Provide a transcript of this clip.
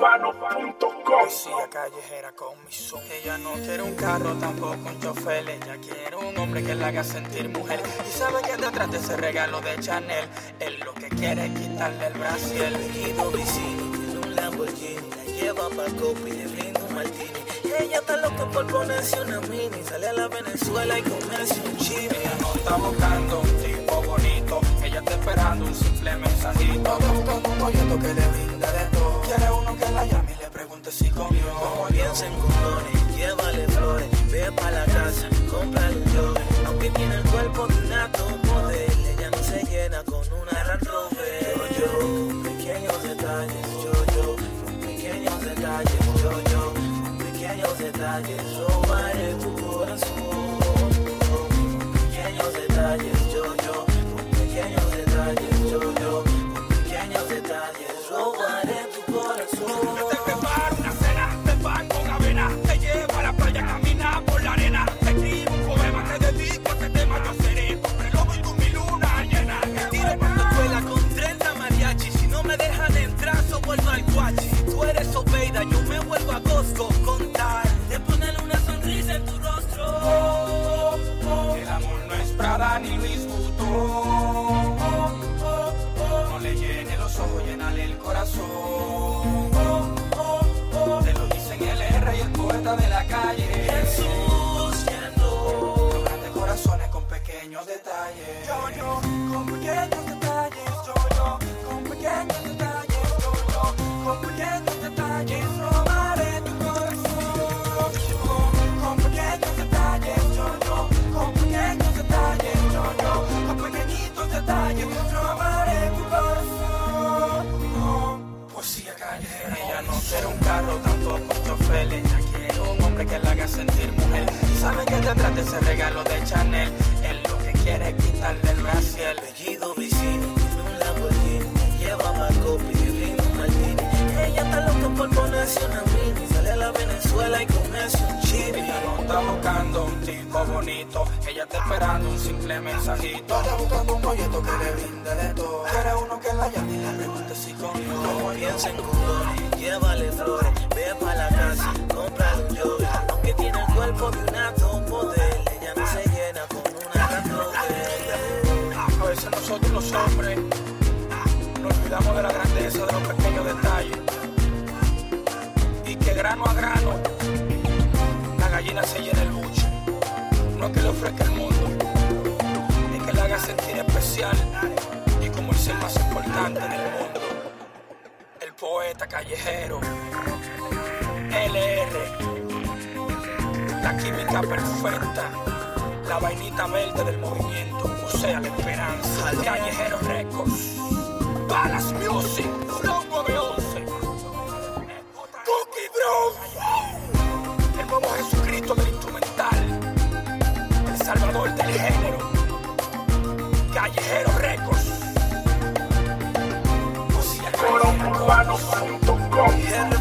Urbano.com. Poesía callejera con mi son. Ella no quiere un carro, tampoco un chofer. Ella quiere un hombre que la haga sentir mujer. Y sabe que detrás de ese regalo de Chanel, él lo que quiere es quitarle el brasier. El vecino vecino tiene un Lamborghini, la lleva pa' Copi y le brinda un martini. Y ella está loca por ponerse una mini, sale a la Venezuela y comerse un chimi. Ella no está buscando un tipo bonito, ella está esperando un simple mensajito. Está buscando un bollito que le brinda de todo. Quiere uno que la llame y le pregunte si comió. Como piensa en condones, llévale flores, ve pa' la casa, cómprale un jogger. Aunque tiene el cuerpo de una model, ella no se llena con una Land Rover. Yo, con pequeños detalles, yo, con pequeños detalles, yo, con pequeños detalles, robaré tu corazón. Con pequeños detalles, yo, con pequeños detalles, yo, con pequeños detalles, robaré tu corazón. Te preparo una cena de pan con avena, te llevo a la playa, camina por la arena, te escribo un poema, te dedico a este tema, yo seré tu reloj y tú mi luna llena. Tiro por la escuela con 30 mariachis, si no me dejan entrar, so vuelvo al guachi. Si tú eres Obeida, yo me vuelvo a Costco, con tal de ponerle una sonrisa en tu rostro. El amor no es Prada ni Luis Vuitton. No le llene los ojos, llénale el corazón. Te lo dicen el R y el poeta de la calle. Jesús llenó Los grandes corazones con pequeños detalles. Yo, con pequeños detalles. Yo, con pequeños detalles. Yo, con pequeños detalles. Robaré tu corazón. Con pequeños detalles. Yo, con pequeños detalles. Yo, con pequeñitos detalles. Robaré tu corazón. Poesía callejera. Ella no quiere un carro, tampoco un chofer. Ella quiere un hombre que la haga sentir mujer. Y sabe que detrás de ese regalo de Chanel, él lo que quiere es quitarle el brasier. apellido vecino, tiene un Lamborghini, me lleva pa' Copi y brinda un martini. Ella está loca por ponerse una mini, sale a la Venezuela y comerse un chimi. Ella no está buscando un tipo bonito, ella está esperando un simple mensajito. Está buscando un bollito que le brinde de todo. Quiere uno que la llame y le pregunte si comió. Como piensa en condones, llévale flores, ve pa' la casa, cómprale un jogger. Aunque tiene el cuerpo de una top model, ella no se llena con una Land Rover. A veces nosotros los hombres nos olvidamos de la grandeza de los pequeños detalles. Y que grano a grano la gallina se llena el buche. No es que le ofrezca el mundo, es que le haga sentir especial y como el ser más importante del mundo. El poeta callejero, LR, la química perfecta, la vainita verde del movimiento, o sea, la esperanza. Callejero Records, Palace Music, Flow 911, Cookie Bros, el nuevo Jesucristo del instrumental, el salvador del género, Callejero Records. Urbano.com.